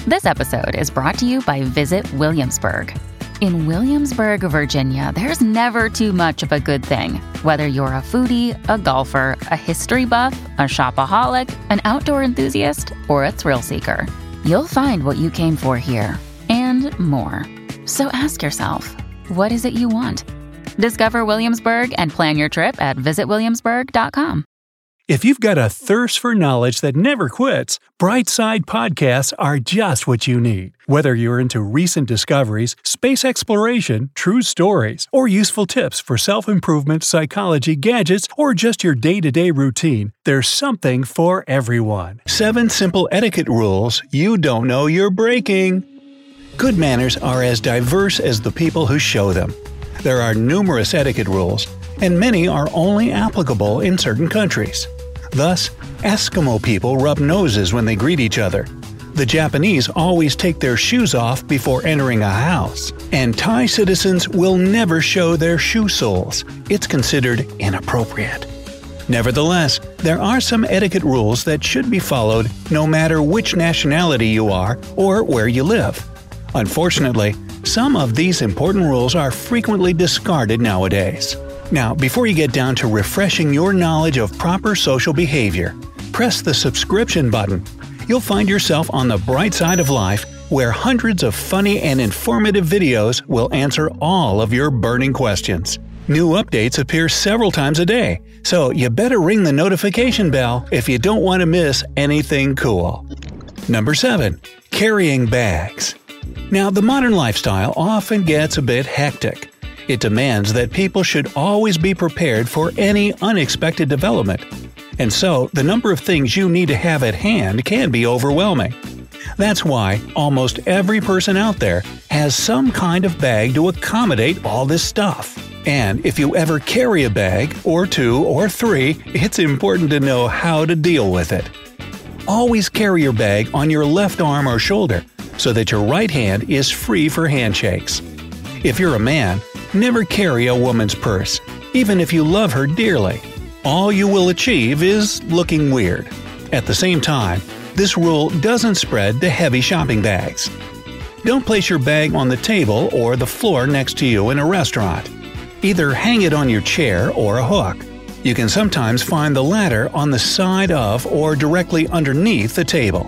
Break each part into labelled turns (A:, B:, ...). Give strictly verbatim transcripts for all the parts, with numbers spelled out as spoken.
A: This episode is brought to you by Visit Williamsburg. In Williamsburg, Virginia, there's never too much of a good thing. Whether you're a foodie, a golfer, a history buff, a shopaholic, an outdoor enthusiast, or a thrill seeker, you'll find what you came for here and more. So ask yourself, what is it you want? Discover Williamsburg and plan your trip at visit williamsburg dot com.
B: If you've got a thirst for knowledge that never quits, Brightside Podcasts are just what you need. Whether you're into recent discoveries, space exploration, true stories, or useful tips for self-improvement, psychology, gadgets, or just your day-to-day routine, there's something for everyone. Seven simple etiquette rules you don't know you're breaking. Good manners are as diverse as the people who show them. There are numerous etiquette rules, and many are only applicable in certain countries. Thus, Eskimo people rub noses when they greet each other. The Japanese always take their shoes off before entering a house. And Thai citizens will never show their shoe soles. It's considered inappropriate. Nevertheless, there are some etiquette rules that should be followed no matter which nationality you are or where you live. Unfortunately, some of these important rules are frequently discarded nowadays. Now, before you get down to refreshing your knowledge of proper social behavior, press the subscription button. You'll find yourself on the bright side of life, where hundreds of funny and informative videos will answer all of your burning questions. New updates appear several times a day, so you better ring the notification bell if you don't want to miss anything cool. Number seven. Carrying bags. Now, the modern lifestyle often gets a bit hectic. It demands that people should always be prepared for any unexpected development. And so, the number of things you need to have at hand can be overwhelming. That's why almost every person out there has some kind of bag to accommodate all this stuff. And if you ever carry a bag, or two, or three, it's important to know how to deal with it. Always carry your bag on your left arm or shoulder, so that your right hand is free for handshakes. If you're a man, never carry a woman's purse, even if you love her dearly. All you will achieve is looking weird. At the same time, this rule doesn't spread to heavy shopping bags. Don't place your bag on the table or the floor next to you in a restaurant. Either hang it on your chair or a hook. You can sometimes find the latter on the side of or directly underneath the table.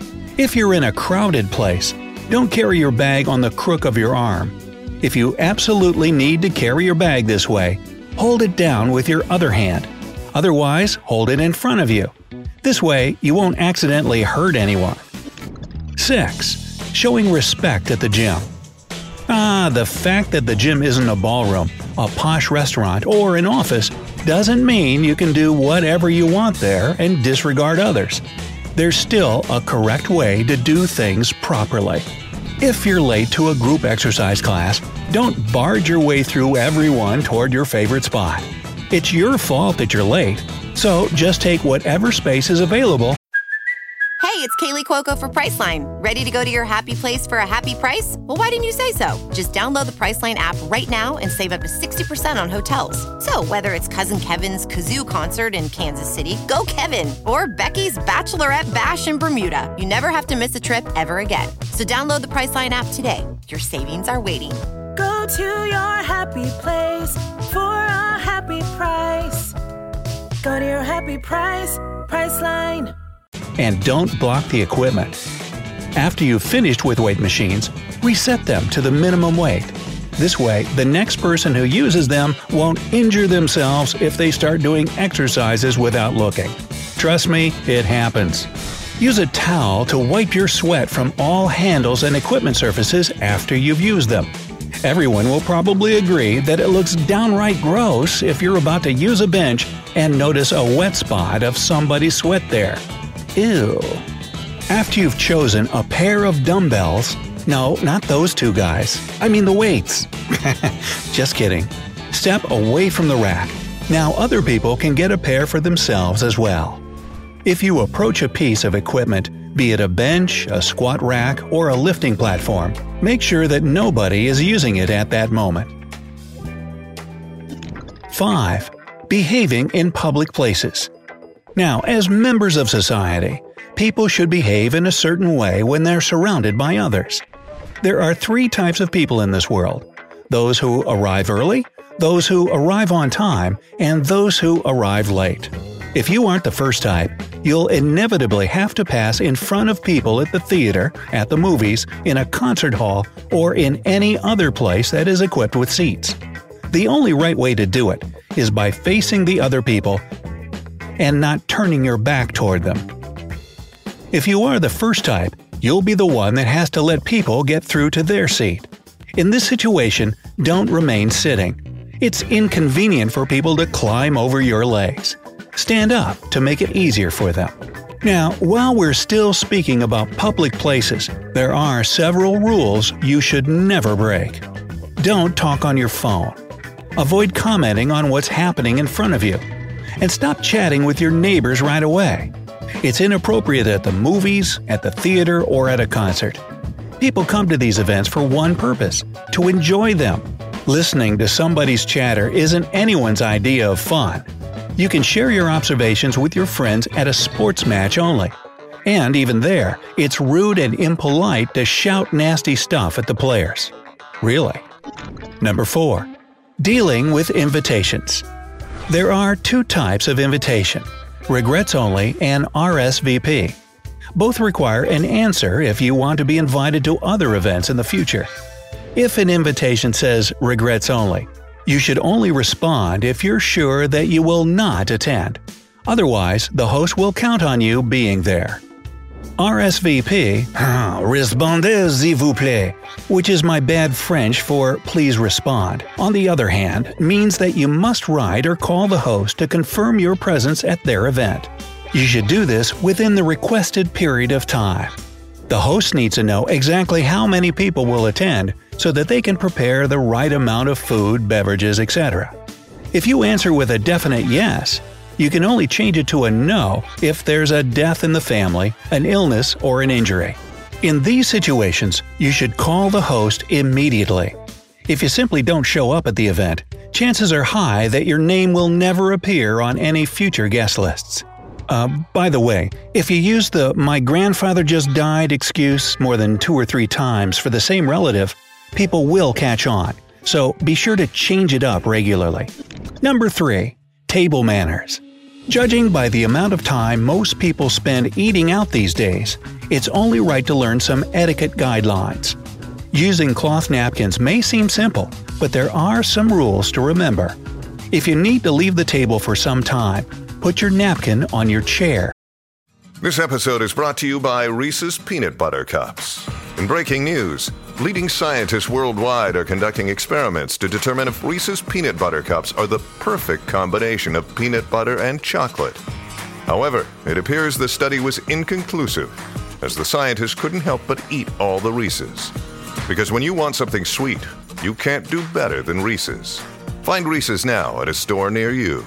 B: If you're in a crowded place, don't carry your bag on the crook of your arm. If you absolutely need to carry your bag this way, hold it down with your other hand. Otherwise, hold it in front of you. This way, you won't accidentally hurt anyone. six. Showing respect at the gym. Ah, the fact that the gym isn't a ballroom, a posh restaurant, or an office doesn't mean you can do whatever you want there and disregard others. There's still a correct way to do things properly. If you're late to a group exercise class, don't barge your way through everyone toward your favorite spot. It's your fault that you're late, so just take whatever space is available.
C: Hey, it's Kaylee Cuoco for Priceline. Ready to go to your happy place for a happy price? Well, why didn't you say so? Just download the Priceline app right now and save up to sixty percent on hotels. So whether it's Cousin Kevin's Kazoo Concert in Kansas City, go Kevin, or Becky's Bachelorette Bash in Bermuda, you never have to miss a trip ever again. So download the Priceline app today. Your savings are waiting.
D: Go to your happy place for a happy price. Go to your happy price, Priceline.
B: And don't block the equipment. After you've finished with weight machines, reset them to the minimum weight. This way, the next person who uses them won't injure themselves if they start doing exercises without looking. Trust me, it happens. Use a towel to wipe your sweat from all handles and equipment surfaces after you've used them. Everyone will probably agree that it looks downright gross if you're about to use a bench and notice a wet spot of somebody's sweat there. Ew. After you've chosen a pair of dumbbells, no, not those two guys, I mean the weights. Just kidding. Step away from the rack. Now other people can get a pair for themselves as well. If you approach a piece of equipment, be it a bench, a squat rack, or a lifting platform, make sure that nobody is using it at that moment. five. Behaving in public places. Now, as members of society, People should behave in a certain way when they're surrounded by others. There are three types of people in this world: those who arrive early, those who arrive on time, and those who arrive late. If you aren't the first type, you'll inevitably have to pass in front of people at the theater, at the movies, in a concert hall, or in any other place that is equipped with seats. The only right way to do it is by facing the other people and not turning your back toward them. If you are the first type, you'll be the one that has to let people get through to their seat. In this situation, don't remain sitting. It's inconvenient for people to climb over your legs. Stand up to make it easier for them. Now, while we're still speaking about public places, there are several rules you should never break. Don't talk on your phone. Avoid commenting on what's happening in front of you. And stop chatting with your neighbors right away. It's inappropriate at the movies, at the theater, or at a concert. People come to these events for one purpose: to enjoy them. Listening to somebody's chatter isn't anyone's idea of fun. You can share your observations with your friends at a sports match only. And even there, it's rude and impolite to shout nasty stuff at the players. Really. Number four. Dealing with invitations. There are two types of invitation: regrets only and R S V P. Both require an answer if you want to be invited to other events in the future. If an invitation says regrets only, you should only respond if you're sure that you will not attend. Otherwise, the host will count on you being there. R S V P, Respondez s'il vous plaît, which is my bad French for please respond, on the other hand, means that you must write or call the host to confirm your presence at their event. You should do this within the requested period of time. The host needs to know exactly how many people will attend so that they can prepare the right amount of food, beverages, et cetera. If you answer with a definite yes, you can only change it to a no if there's a death in the family, an illness, or an injury. In these situations, you should call the host immediately. If you simply don't show up at the event, chances are high that your name will never appear on any future guest lists. Uh, by the way, if you use the "my grandfather just died" excuse more than two or three times for the same relative, people will catch on, so be sure to change it up regularly. Number three. Table manners. Judging by the amount of time most people spend eating out these days, it's only right to learn some etiquette guidelines. Using cloth napkins may seem simple, but there are some rules to remember. If you need to leave the table for some time, put your napkin on your chair.
E: This episode is brought to you by Reese's Peanut Butter Cups. In breaking news, leading scientists worldwide are conducting experiments to determine if Reese's Peanut Butter Cups are the perfect combination of peanut butter and chocolate. However, it appears the study was inconclusive, as the scientists couldn't help but eat all the Reese's. Because when you want something sweet, you can't do better than Reese's. Find Reese's now at a store near you.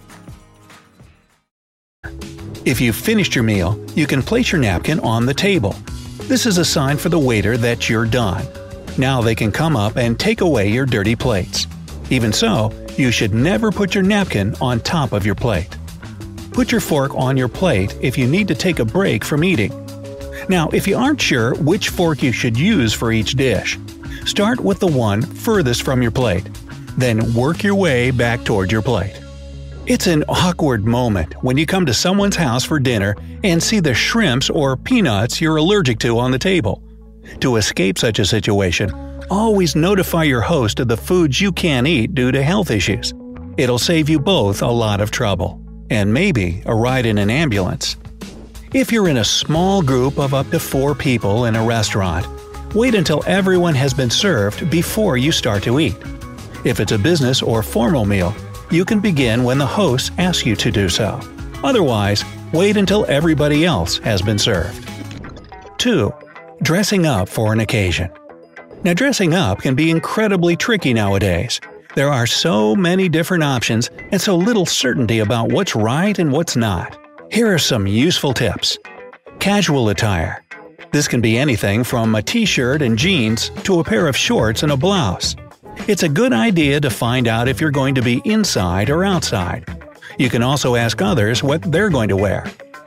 B: If you've finished your meal, you can place your napkin on the table. This is a sign for the waiter that you're done. Now they can come up and take away your dirty plates. Even so, you should never put your napkin on top of your plate. Put your fork on your plate if you need to take a break from eating. Now, if you aren't sure which fork you should use for each dish, start with the one furthest from your plate. Then work your way back toward your plate. It's an awkward moment when you come to someone's house for dinner and see the shrimps or peanuts you're allergic to on the table. To escape such a situation, always notify your host of the foods you can't eat due to health issues. It'll save you both a lot of trouble, and maybe a ride in an ambulance. If you're in a small group of up to four people in a restaurant, wait until everyone has been served before you start to eat. If it's a business or formal meal, you can begin when the host asks you to do so. Otherwise, wait until everybody else has been served. two. Dressing up for an occasion. Now, dressing up can be incredibly tricky nowadays. There are so many different options and so little certainty about what's right and what's not. Here are some useful tips. Casual attire. This can be anything from a t-shirt and jeans to a pair of shorts and a blouse. It's a good idea to find out if you're going to be inside or outside. You can also ask others what they're going to wear.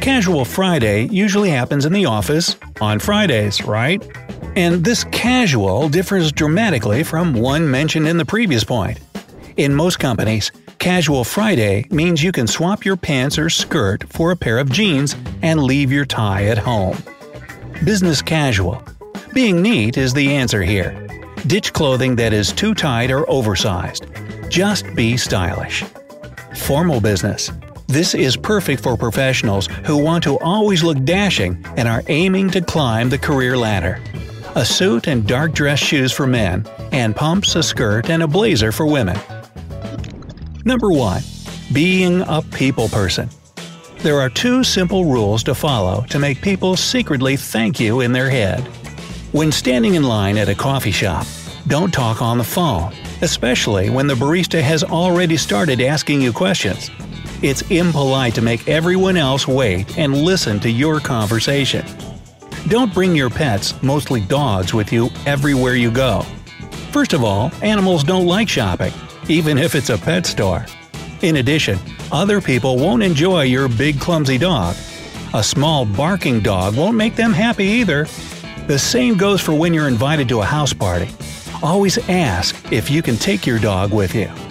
B: Casual Friday usually happens in the office on Fridays, right? And this casual differs dramatically from one mentioned in the previous point. In most companies, Casual Friday means you can swap your pants or skirt for a pair of jeans and leave your tie at home. Business casual. Being neat is the answer here. Ditch clothing that is too tight or oversized. Just be stylish. Formal business. This is perfect for professionals who want to always look dashing and are aiming to climb the career ladder. A suit and dark dress shoes for men, and pumps, a skirt, and a blazer for women. Number one. Being a people person. There are two simple rules to follow to make people secretly thank you in their head. When standing in line at a coffee shop, don't talk on the phone, especially when the barista has already started asking you questions. It's impolite to make everyone else wait and listen to your conversation. Don't bring your pets, mostly dogs, with you everywhere you go. First of all, animals don't like shopping, even if it's a pet store. In addition, other people won't enjoy your big clumsy dog. A small barking dog won't make them happy either. The same goes for when you're invited to a house party. Always ask if you can take your dog with you.